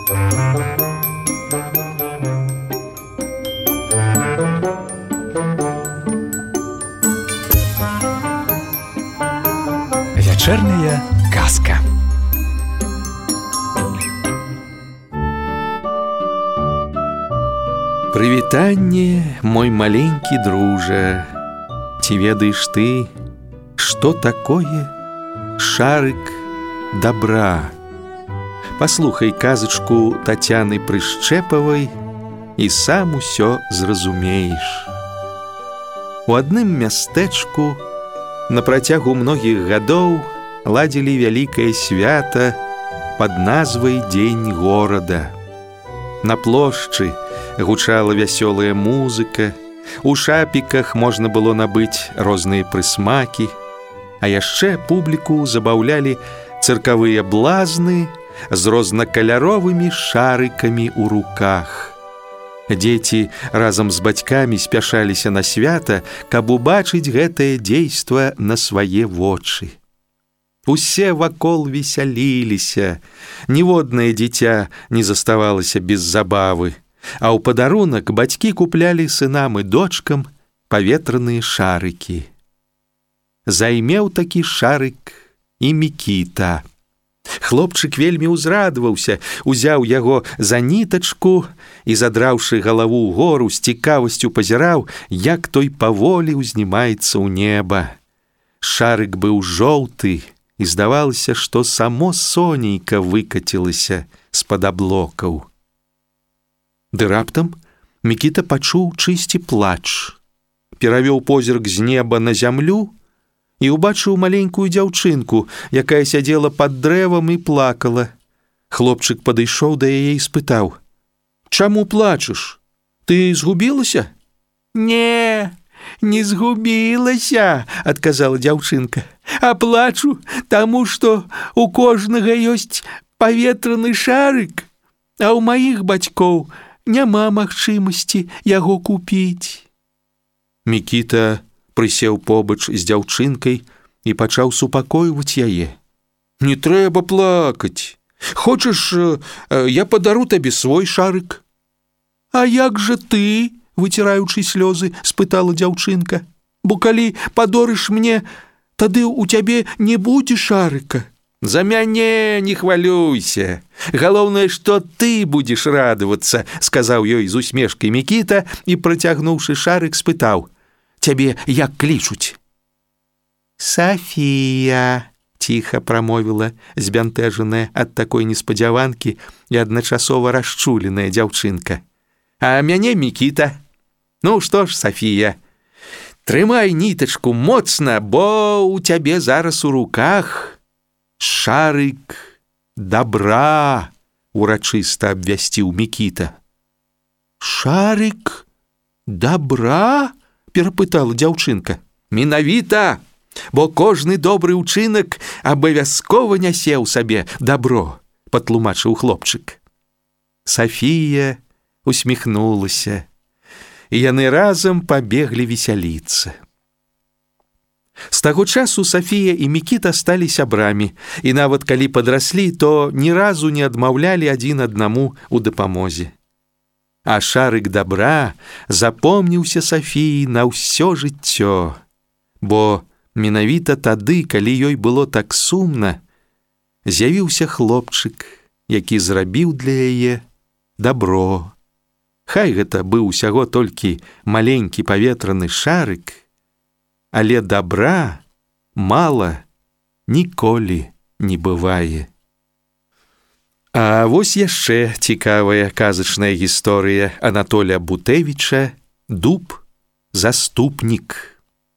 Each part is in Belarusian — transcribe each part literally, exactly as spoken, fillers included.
Вечерняя казка. Прывітанне, мой маленькі дружа. Ці ведаеш ты, што такое шарык добра? Паслухай казачку Тацяны Прышчэпавай і сам усё зразумееш. У адным мястэчку на працягу многіх гадоў ладзілі вялікае свята пад назвай Дзень горада. На плошчы гучала вясёлая музыка, у шапіках можна было набыць розныя прысмакі, а яшчэ публіку забаўлялі цыркавыя блазны з рознакаляровымі шарыкамі ў руках. Дзеці разам з бацькамі спяшаліся на свята, каб убачыць гэтае дзейства на свае вочы. Усе вакол весяліліся, ніводнае дзіця не заставалася без забавы, а ў падарунак бацькі куплялі сынам і дочкам паветраныя шарыкі. Займеў такі шарык і Мікіта. Хлопчык вельмі ўзрадаваўся, узяў яго за нітачку і, задраўшы галаву ўгору, з цікавасцю пазіраў, як той паволі ўзнімаецца ў неба. Шарык быў жоўты, і здавалася, што само сонейка выкацілася з-пад аблокаў. Ды раптам Мікіта пачуў чысці плач, перавёў позірк з неба на зямлю і ўбачыў маленькую дзяўчынку, якая сядзела пад дрэвам і плакала. Хлопчык падышоў да яе і спытаў: «Чаму плачаш? Ты згубілася?» «Не, не згубілася», — адказала дзяўчынка, «а плачу, таму што у кожнага ёсць паветраны шарык, а ў маіх бацькоў няма магчымасці яго купіць». Мікіта прысеў побач з дзяўчынкай і пачаў супакойваць яе. «Не трэба плакаць. Хочаш, я падару табе свой шарык?» «А як жа ты?» — выціраючы слёзы, спытала дзяўчынка. «Бо калі падорыш мне, тады ў цябе не будзе шарыка». «За мяне не хвалюйся. Галоўнае, што ты будзеш радавацца», — сказаў ёй з усмешкай Мікіта і, працягнуўшы шарык, спытаў: «Цябе як клічуць?» «Сафія», — ціха прамовіла збянтэжаная ад такой неспадзяванкі і адначасова расчуленая дзяўчынка. «А мяне Мікіта. Ну што ж, Сафія, трымай нітачку моцна, бо ў цябе зараз у руках шарык добра», — урачыста абвясціў Мікіта. «Шарык добра?» — перапытала дзяўчынка. «Менавіта, бо кожны добры ўчынак абавязкова нясе ў сабе дабро», — патлумачыў хлопчык. Сафія усміхнулася, і яны разам пабеглі весяліцца. З таго часу Сафія і Мікіта сталі сябрамі, і нават калі падраслі, то ні разу не адмаўлялі адзін аднаму ў дапамозе. А шарык добра запомніўся Сафіі на ўсё жыццё, бо менавіта тады, калі ёй было так сумна, з'явіўся хлопчык, які зрабіў для яе дабро. Хай гэта быў усяго толькі маленькі паветраны шарык, але добра мала ніколі не бывае. А вось яшчэ цікавая казачная гісторыя Анатолія Бутэвіча «Дуб-заступнік».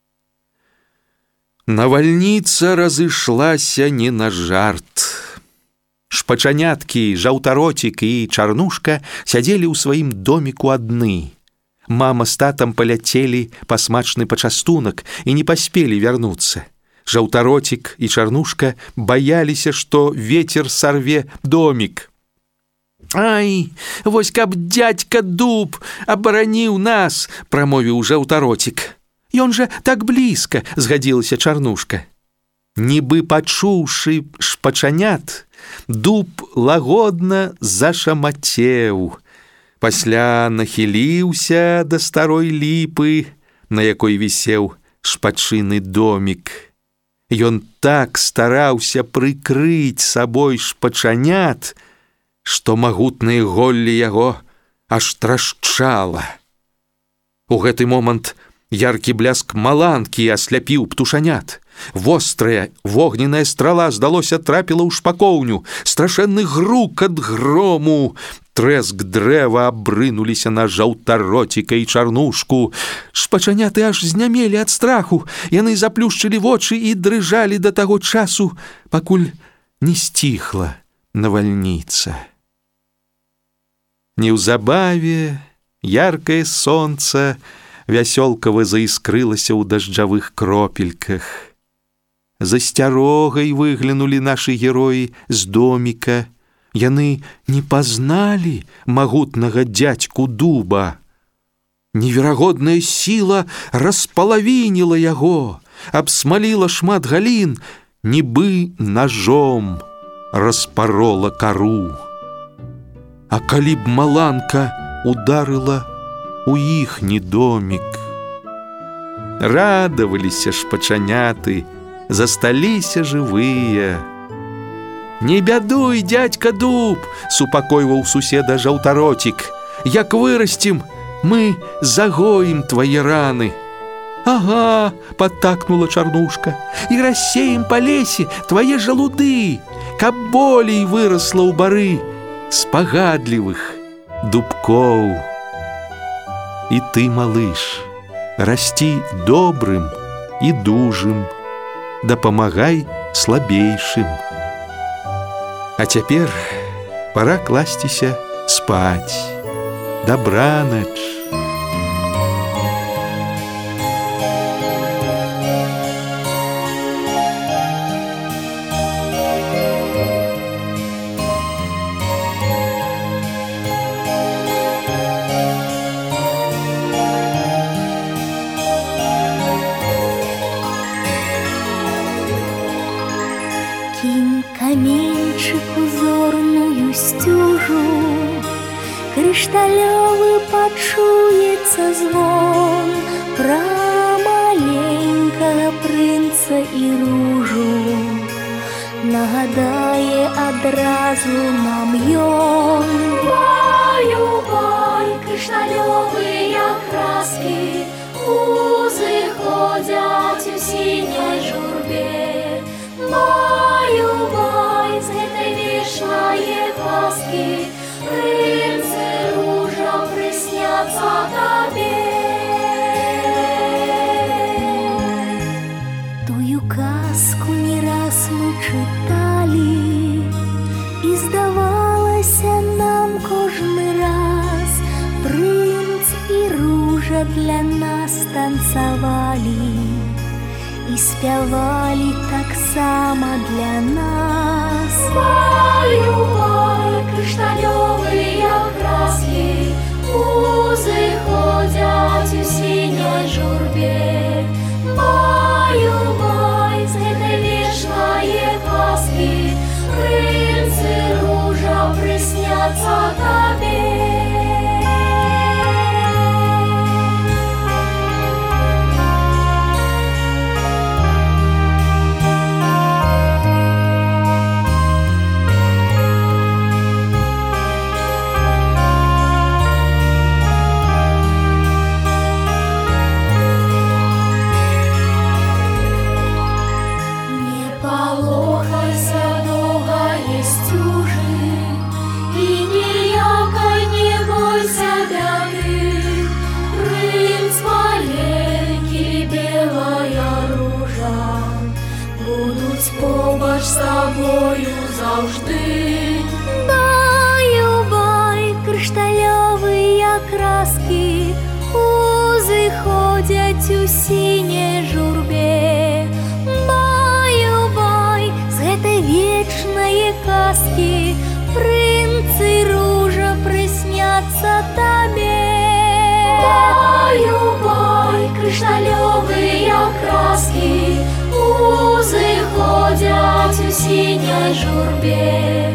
Навальніца разышлася не на жарт. Шпачаняткі, жаўтароцік і чарнушка сядзелі ў сваім доміку адны. Мама з татам паляцелі па смачны пачастунак і не паспелі вярнуцца. Жаўтароцік і чарнушка баяліся, што вецер сарве домік. «Ай, вось каб дядька Дуб абараніў нас», — прамовіў жаўтароцік. «Ён жа так блізка», — згадзілася чарнушка. Нібы пачуўшы шпачанят, дуб лагодна зашамацеў, пасля нахіліўся да старой ліпы, на якой вісеў шпачыны домік. Ён так стараўся прыкрыць сабой шпачанят, што магутнае голле яго аж трашчала. У гэты момант яркі бляск маланкі асляпіў птушанят. Вострая вогненная страла, здалося, трапіла ў шпакоўню. Страшэнны грукат грому, трэск дрэва абрынуліся на жаўтароціка і чарнушку. Шпачаняты аж знямелі ад страху. Яны заплюшчылі вочы і дрыжалі да таго часу, пакуль не сціхла навальніца. Неўзабаве яркае сонца вясёлкава заіскрылася ў дажджавых кропельках. За сцярогай выглянулі нашы героі з доміка. Яны не пазналі магутнага дзядзьку дуба. Неверагодная сіла распалавініла яго, абсмаліла шмат галін, нібы ножом распарола кару. А калі б маланка ударыла у іхні домік. Радаваліся шпачаняты, засталіся жывыя. «Не бядуй, дядька дуб!» — супакойваў суседа жаўтаротик. «Як вырасцім, мы загоім твае раны». «Ага!» — падтакнула чарнушка. «І рассеем па лесе твае жалуды, каб болей вырасла ў бары спагадлівых дубкоў. І ты, малыш, расці добрым і дужым, дапамагай слабейшым. А цяпер пора класціся спаць. Дабранач!» Кинь каменьчик узорную стюжу, крышталёвы пачуецца звон пра маленькага прынца і ружу. Нагадае адразу нам ён. Баю-бай, крышталёвыя краски узыходзяць у сіняй журбе. Баю-бай, з гэтай вечнае казкі прынцы ружа прысняцца табе. Тую казку не раз мы чыталі, і здавалася нам кожны раз прынц і ружа для нас танцавалі і спявалі таксама для нас. Баю-бай, крышталёвыя краски узыходзяць у сіняй журбе. Баю-бай, з гэтай вечнае казкі прынцы ружа прысняцца табе. Побач з табою завжди. Баю-бай, крышталёвыя краски узыходзяць у сіняй журбе. Баю-бай, з гэтай вечнае казкі прынцы ружа прысняцца табе. Баю-бай, крышталёвыя краски узыходзяць сіняй журбе.